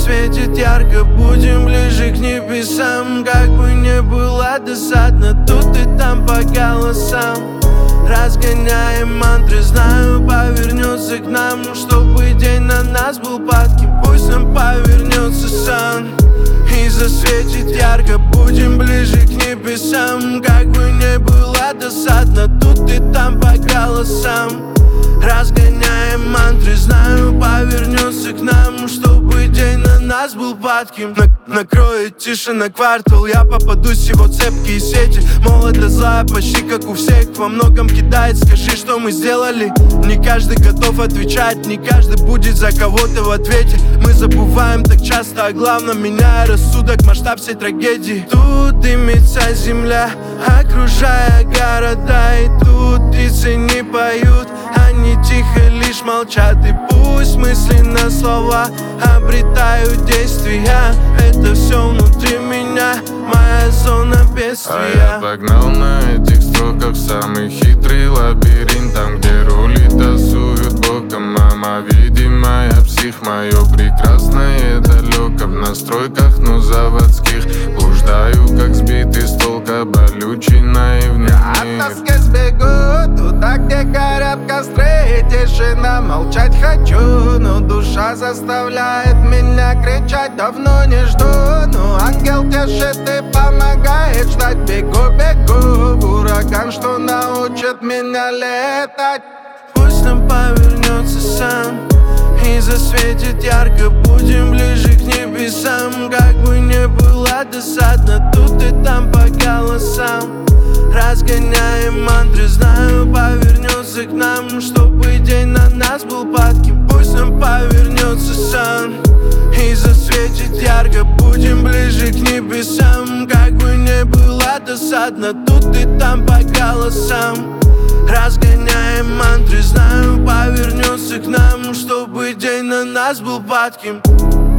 засветит ярко, будем ближе к небесам. Как бы не было досадно тут и там по голосам. Разгоняем мантры, знаю, повернется к нам. Чтобы день на нас был падким, пусть нам повернется сон и засветит ярко, будем ближе к небесам. Как бы не было досадно тут и там по голосам. Разгоняем мантры, знаю, повернется к нам. Чтобы день на нас был падким. Накроет тишина квартал, я попадусь в его цепкие сети. Молодо злая, почти как у всех, во многом кидает, скажи, что мы сделали. Не каждый готов отвечать, не каждый будет за кого-то в ответе. Мы забываем так часто о главном, меняя рассудок, масштаб всей трагедии. Тут дымится земля, окружая города. И тут птицы не поют, они тихо лишь молчат. И пусть мысли на слова обретают действия, это все внутри меня, моя зона бедствия. А я погнал на этих строках самый хитрый лабиринт. Там, где рули тасуют боком, мама, видимая псих. Мое прекрасное далеко в настройках, но заводских. Блуждаю, как сбитый с толка, болючий наивный От тоски сбегу туда, где горят костры. Тишина, молчать хочу, но душа заставляет меня кричать. Давно не жду, но ангел тешит и помогает ждать. Бегу, бегу в ураган, что научит меня летать. Пусть нам повернется сон и засветит ярко, будем ближе к небесам. Как бы не было досадно тут и там по голосам. Разгоняем мантры, знаю, повернется к нам. Чтобы день на нас был падким, пусть нам повернется сон и засветит ярко, будем ближе к небесам. Как бы не было досадно тут и там по голосам. Разгоняем мантры, знаю, повернется к нам. Чтобы день на нас был падким.